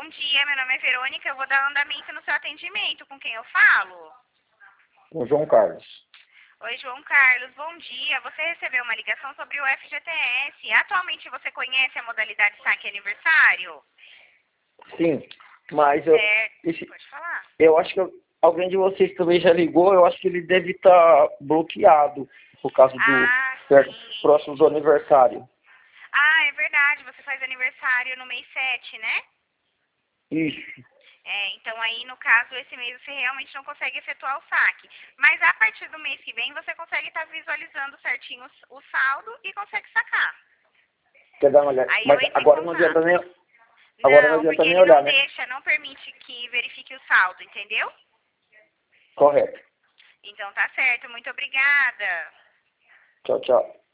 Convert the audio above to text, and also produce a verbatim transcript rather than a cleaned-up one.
Bom dia, meu nome é Verônica, eu vou dar andamento no seu atendimento. Com quem eu falo? Com o João Carlos. Oi, João Carlos, bom dia. Você recebeu uma ligação sobre o F G T S. Atualmente você conhece a modalidade saque aniversário? Sim, mas eu, Certo, esse, pode falar. eu acho que eu- alguém de vocês também já ligou, eu acho que ele deve estar bloqueado por causa do Ah, perto, sim. próximo do aniversário. Ah, é verdade, você faz aniversário no mês sete, né? Isso. É, então aí no caso esse mês você realmente não consegue efetuar o saque. Mas a partir do mês que vem você consegue estar visualizando certinho o, o saldo e consegue sacar. Quer dar uma olhada? Aí eu Mas entro em agora não adianta contato. nem, agora não Não, adianta porque nem ele olhar, não né? deixa, não permite que verifique o saldo, entendeu? Correto. Então tá certo, muito obrigada. Tchau, tchau.